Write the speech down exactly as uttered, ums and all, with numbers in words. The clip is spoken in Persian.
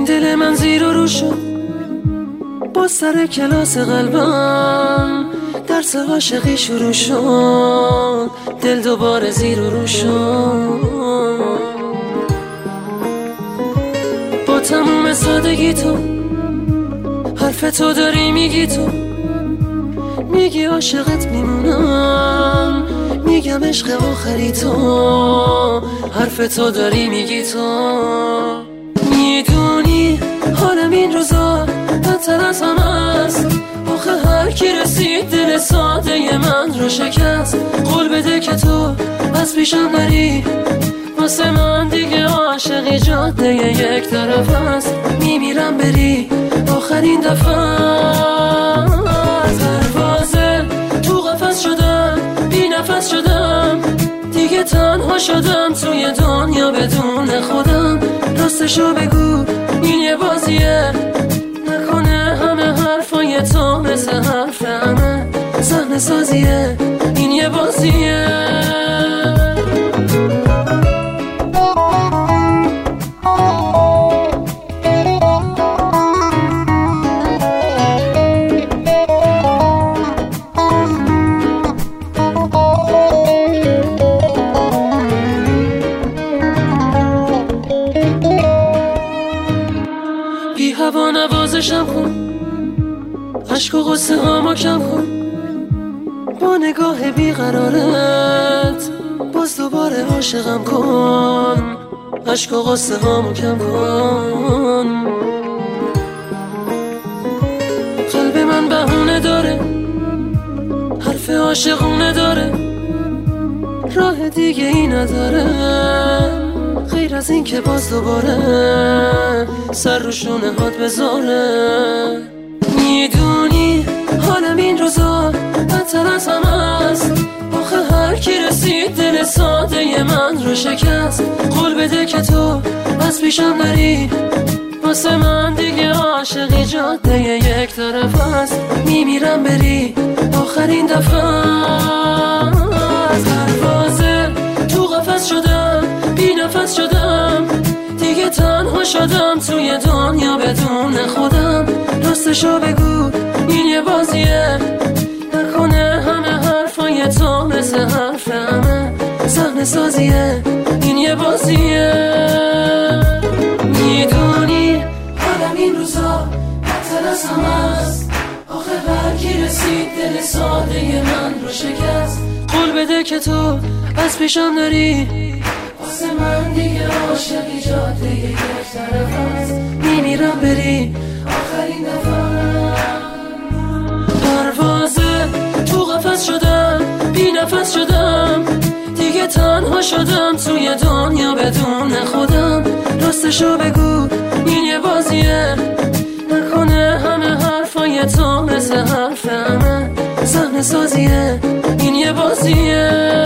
دل من زیر و رو شد با سر کلاس قلبم، درس عاشقی شروع شد، دل دوباره زیر و رو شد. با تموم سادگی تو حرف تو داری میگی، تو میگی عاشقت میمونم، میگم عشق آخری تو، حرف تو داری میگی. تو میدونی حالم این روزا بدتر از همه است، آخه هر کی رسید دل ساده من رو شکست. قول بده که تو از پیشم نری، واسه من دیگه عاشقی جاده یک طرف است، میمیرم بری آخرین دفعه. پروازه تو قفس شدم، بی نفس شدم، دیگه تنها شدم توی دنیا بدون خودم. راستشو بگو این یه بازیه، نکنه همه حرفای تو مثل حرف همه صحنه سازیه، این یه بازیه. بی هوا نوازشم کن، عشق و غصه هامو کم کن، با نگاه بیقرارت باز دوباره عاشقم کن، عشق و غصه هامو کم کن. قلب من بهونه داره، حرف عاشقونه داره، راه دیگه ای نداره غیر از این که باز دوباره سر رو شونه هات بذاره. میدونی حالم این روزا بدتر از همه است، آخه هر کی رسید دل ساده من رو شکست. قول بده که تو از پیشم نری، واسه من دیگه عاشقی جاده یک طرف است، میمیرم بری آخرین دفعه. از پروازه تو قفس شدم، بی نفس شدم، دیگه تنها شدم توی دنیا بدون خودم. راستشو بگو این یه بازیه، نکنه همه حرفای تو مثل حرف همه صحنه سازیه، این یه بازیه. میدونی حالم این روزا بدتر از همه است، آخه هر کی رسید دل ساده من رو شکست. قول بده که تو از پیشم نری، واسه من دیگه عاشقی جاده یک طرف است، میمیرم بری آخرین دفعه. پروازه تو قفس شدم، بی نفس شدم، دیگه تنها شدم توی دنیا بدون خودم. راستشو بگو این یه بازیه، نکنه همه حرفای تو مثل حرف همه صحنه سازیه، این یه بازیه.